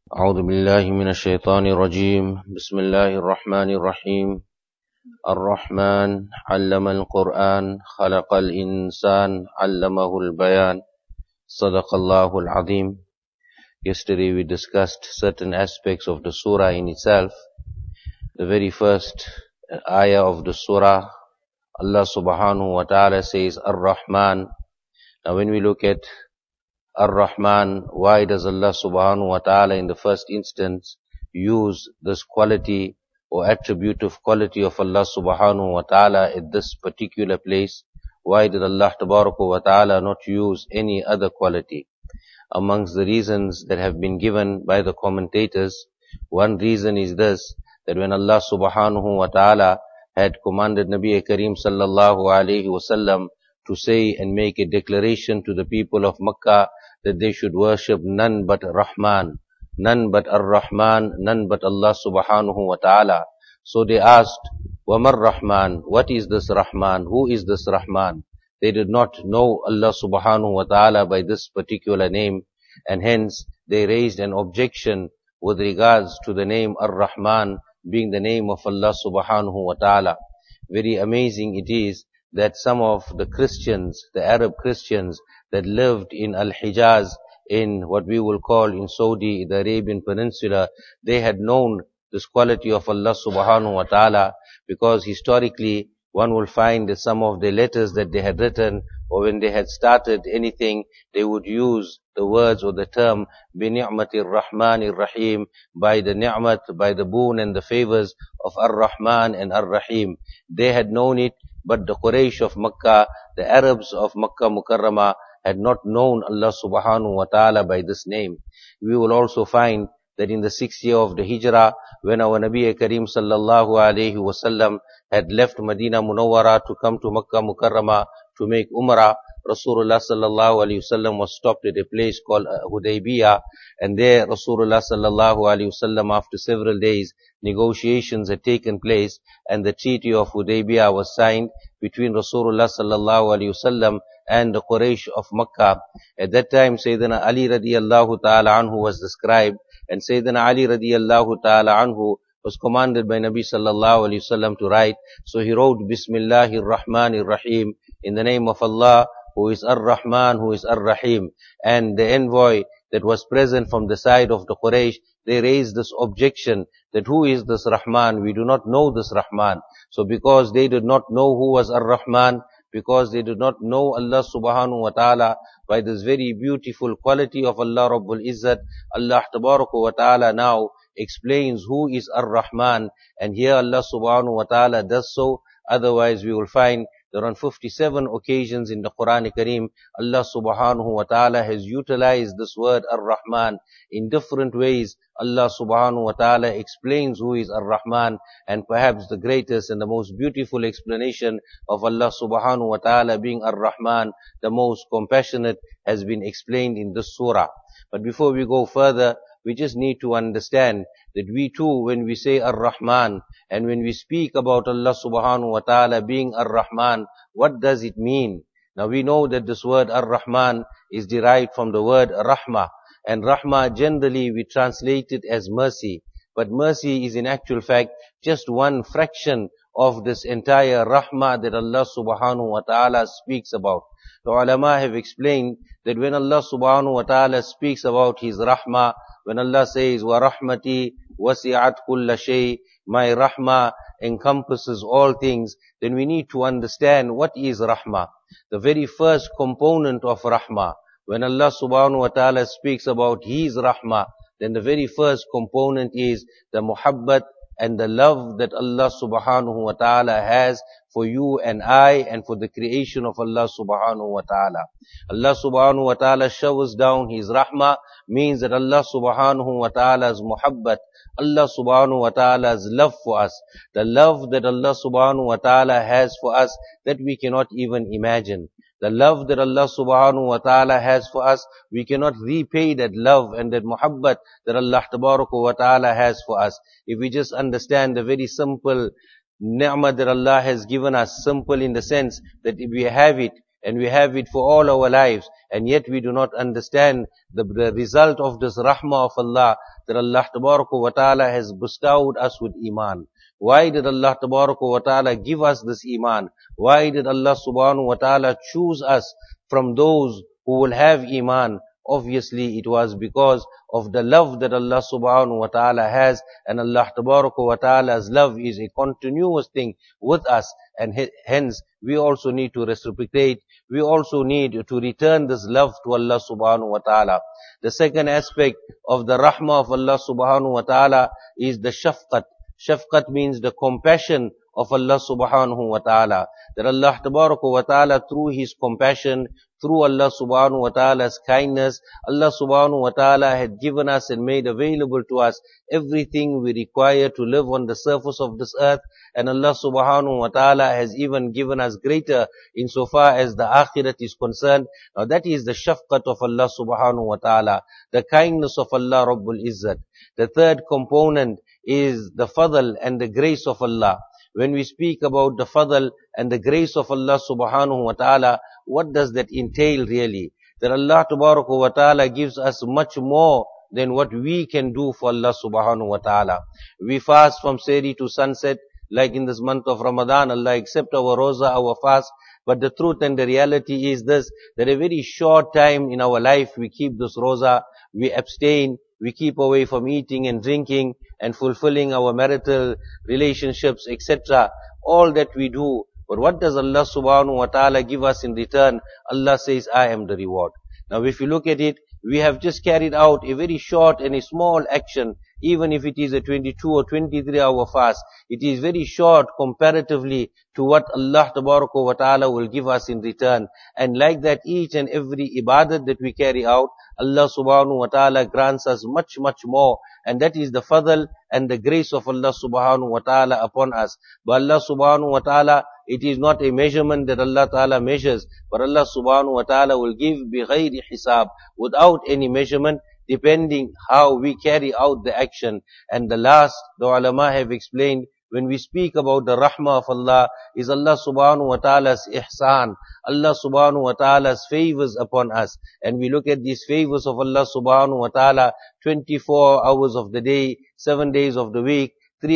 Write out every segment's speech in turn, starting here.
أعوذ بالله من الشيطان الرجيم بسم الله الرحمن الرحيم الرحمن علم القرآن خلق الإنسان علمه البيان صدق الله العظيم. Yesterday we discussed certain aspects of the surah in itself. The very first ayah of the surah, Allah subhanahu wa ta'ala says Ar-Rahman. Now when we look at Ar-Rahman, why does Allah subhanahu wa ta'ala in the first instance use this quality or attributive quality of Allah subhanahu wa ta'ala at this particular place? Why did Allah wa ta'ala not use any other quality? Amongst the reasons that have been given by the commentators, one reason is this, that when Allah subhanahu wa ta'ala had commanded Nabi Kareem sallallahu alayhi wasallam to say and make a declaration to the people of Makkah that they should worship none but Rahman, none but Ar-Rahman, none but Allah subhanahu wa ta'ala. So they asked, وَمَا الرَّحْمَنِ? What is this Rahman? Who is this Rahman? They did not know Allah subhanahu wa ta'ala by this particular name, and hence they raised an objection with regards to the name Ar-Rahman being the name of Allah subhanahu wa ta'ala. Very amazing it is that some of the Christians, the Arab Christians that lived in Al-Hijaz, in what we will call in Saudi, the Arabian Peninsula, they had known this quality of Allah subhanahu wa ta'ala, because historically one will find that some of the letters that they had written, or when they had started anything, they would use the words or the term بِنِعْمَةِ الرَّحْمَنِ الرَّحِيمِ, by the ni'mat, by the boon and the favors of Ar-Rahman and Ar-Rahim. They had known it, but the Quraysh of Makkah, the Arabs of Makkah Mukarramah, had not known Allah subhanahu wa ta'ala by this name. We will also find that in the 6th year of the Hijrah, when our Nabi Kareem sallallahu alayhi wasallam had left Medina Munawwara to come to Makkah Mukarramah to make Umrah, Rasulullah sallallahu alayhi wasallam was stopped at a place called Hudaybiyah, and there Rasulullah sallallahu alayhi wasallam, after several days, negotiations had taken place, and the treaty of Hudaybiyah was signed between Rasulullah sallallahu alayhi wasallam and the Quraysh of Makkah. At that time, Sayyidina Ali radiyallahu ta'ala anhu was described, and Sayyidina Ali radiyallahu ta'ala anhu was commanded by Nabi sallallahu alayhi wasallam to write. So he wrote, Bismillahir Rahmanir Rahim, in the name of Allah, who is Ar-Rahman, who is Ar-Rahim. And the envoy that was present from the side of the Quraysh, they raised this objection that who is this Rahman? We do not know this Rahman. So because they did not know who was Ar-Rahman, because they did not know Allah subhanahu wa ta'ala by this very beautiful quality of Allah Rabbul Izzat, Allah tabaraka wa ta'ala now explains who is Ar-Rahman, and here Allah subhanahu wa ta'ala does so. Otherwise we will find that on 57 occasions in the Quran Kareem, Allah subhanahu wa ta'ala has utilized this word Ar-Rahman in different ways. Allah subhanahu wa ta'ala explains who is Ar-Rahman, and perhaps the greatest and the most beautiful explanation of Allah subhanahu wa ta'ala being Ar-Rahman, the most compassionate, has been explained in this surah. But before we go further, we just need to understand that we too, when we say Ar-Rahman, and when we speak about Allah subhanahu wa ta'ala being Ar-Rahman, what does it mean? Now we know that this word Ar-Rahman is derived from the word Rahmah, and Rahmah generally we translate it as mercy, but mercy is in actual fact just one fraction of this entire Rahmah that Allah subhanahu wa ta'ala speaks about. The ulama have explained that when Allah subhanahu wa ta'ala speaks about His Rahmah, when Allah says, وَرَحْمَتِي وَسِعَتْ كُلَّ شَيْءٍ, my Rahmah encompasses all things, then we need to understand what is Rahmah. The very first component of Rahmah, when Allah subhanahu wa ta'ala speaks about His Rahmah, then the very first component is the muhabbat and the love that Allah subhanahu wa ta'ala has for you and I, and for the creation of Allah subhanahu wa ta'ala. Allah subhanahu wa ta'ala showers down His rahmah, means that Allah subhanahu wa ta'ala's muhabbat, Allah subhanahu wa ta'ala's love for us, the love that Allah subhanahu wa ta'ala has for us that we cannot even imagine. The love that Allah subhanahu wa ta'ala has for us, we cannot repay that love and that muhabbat that Allah tabaraka wa ta'ala has for us. If we just understand the very simple ni'mah that Allah has given us, simple in the sense that if we have it, and we have it for all our lives, and yet we do not understand the result of this rahmah of Allah, that Allah wa ta'ala has bestowed us with Iman? Why did Allah wa ta'ala give us this Iman? Why did Allah subhanahu wa ta'ala choose us from those who will have Iman? Obviously, it was because of the love that Allah subhanahu wa ta'ala has, and Allah wa ta'ala's love is a continuous thing with us, and hence we also need to reciprocate. We also need to return this love to Allah subhanahu wa ta'ala. The second aspect of the rahmah of Allah subhanahu wa ta'ala is the shafqat. Shafqat means the compassion of Allah subhanahu wa ta'ala. That Allah wa ta'ala, through His compassion, through Allah subhanahu wa ta'ala's kindness, Allah subhanahu wa ta'ala had given us and made available to us everything we require to live on the surface of this earth. And Allah subhanahu wa ta'ala has even given us greater insofar as the akhirat is concerned. Now that is the shafqat of Allah subhanahu wa ta'ala, the kindness of Allah Rabbul Izzat. The third component is the fadl and the grace of Allah. When we speak about the fadl and the grace of Allah subhanahu wa ta'ala, what does that entail really? That Allah wa ta'ala gives us much more than what we can do for Allah subhanahu wa ta'ala. We fast from Sehri to sunset, like in this month of Ramadan. Allah accept our roza, our fast. But the truth and the reality is this, that a very short time in our life we keep this roza, we abstain, we keep away from eating and drinking and fulfilling our marital relationships, etc. All that we do. But what does Allah subhanahu wa ta'ala give us in return? Allah says, I am the reward. Now if you look at it, we have just carried out a very short and a small action. Even if it is a 22 or 23 hour fast, it is very short comparatively to what Allah wa ta'ala will give us in return. And like that, each and every ibadat that we carry out, Allah subhanahu wa ta'ala grants us much, much more. And that is the fadl and the grace of Allah subhanahu wa ta'ala upon us. But Allah subhanahu wa ta'ala, it is not a measurement that Allah ta'ala measures, but Allah subhanahu wa ta'ala will give bighayri hisab, without any measurement, depending how we carry out the action. And the last, the ulama have explained, when we speak about the rahmah of Allah, is Allah subhanahu wa ta'ala's ihsan, Allah subhanahu wa ta'ala's favors upon us. And we look at these favors of Allah subhanahu wa ta'ala, 24 hours of the day, 7 days of the week,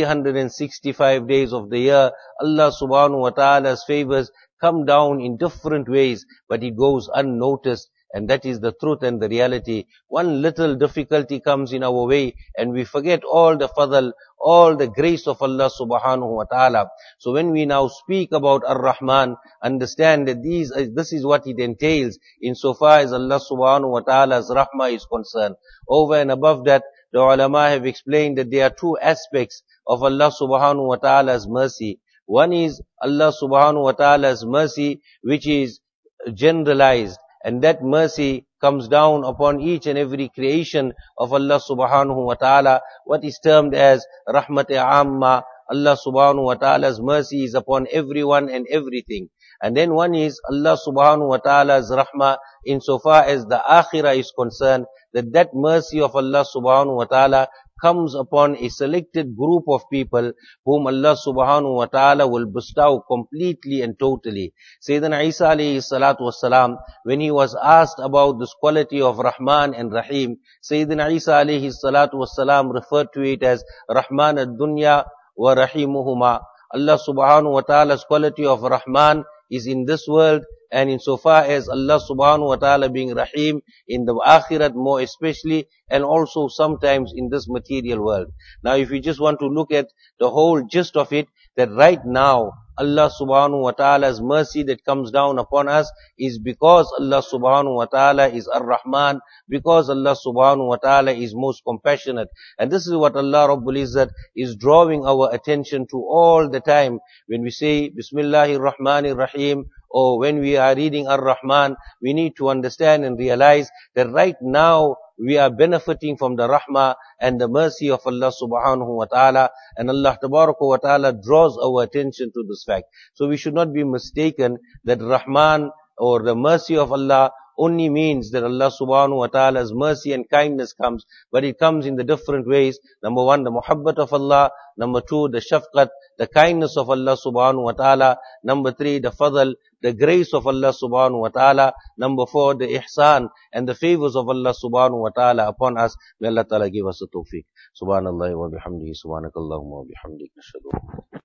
365 days of the year. Allah subhanahu wa ta'ala's favors come down in different ways, but it goes unnoticed. And that is the truth and the reality. One little difficulty comes in our way and we forget all the fadl, all the grace of Allah subhanahu wa ta'ala. So when we now speak about Ar-Rahman, understand that this is what it entails insofar as Allah subhanahu wa ta'ala's rahmah is concerned. Over and above that, the ulama have explained that there are two aspects of Allah subhanahu wa ta'ala's mercy. One is Allah subhanahu wa ta'ala's mercy, which is generalized. And that mercy comes down upon each and every creation of Allah subhanahu wa ta'ala, what is termed as rahmat-e amma. Allah subhanahu wa ta'ala's mercy is upon everyone and everything. And then one is Allah subhanahu wa ta'ala's rahmah insofar as the akhirah is concerned, that mercy of Allah subhanahu wa ta'ala comes upon a selected group of people whom Allah subhanahu wa ta'ala will bestow completely and totally. Sayyidina Isa alayhi salatu wassalam, when he was asked about this quality of Rahman and Rahim, Sayyidina Isa alayhi salatu wassalam referred to it as Rahman ad-dunya wa Rahimuhuma. Allah subhanahu wa ta'ala's quality of Rahman is in this world, and insofar as Allah subhanahu wa ta'ala being Rahim in the akhirat more especially, and also sometimes in this material world. Now if we just want to look at the whole gist of it, that right now Allah subhanahu wa ta'ala's mercy that comes down upon us is because Allah subhanahu wa ta'ala is Ar-Rahman, because Allah subhanahu wa ta'ala is most compassionate. And this is what Allah Rabbul Izzat is drawing our attention to all the time. When we say Bismillahir Rahmanir Rahim, or when we are reading Ar-Rahman, we need to understand and realize that right now we are benefiting from the rahmah and the mercy of Allah subhanahu wa ta'ala, and Allah tabaraka wa ta'ala draws our attention to this fact. So we should not be mistaken that Rahman or the mercy of Allah only means that Allah subhanahu wa ta'ala's mercy and kindness comes, but it comes in the different ways. Number one, the muhabbat of Allah. Number two, the shafqat, the kindness of Allah subhanahu wa ta'ala. Number three, the fadl, the grace of Allah subhanahu wa ta'ala. Number four, the ihsan and the favors of Allah subhanahu wa ta'ala upon us. May Allah ta'ala give us the tawfiq. Subhanallah wa bihamdihi, subhanakallahumma wa bihamdik, nashhadu